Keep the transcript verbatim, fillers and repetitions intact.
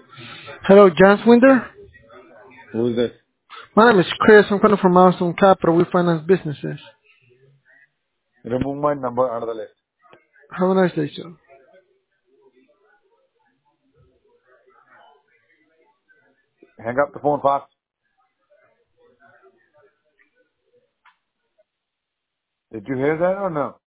Hello, John Swinder. Who is this? My name is Chris. I'm calling from Milestone Capital. We finance businesses. Remove my number out of the list. Have a nice day, sir. Hang up the phone fast. Did you hear that or no?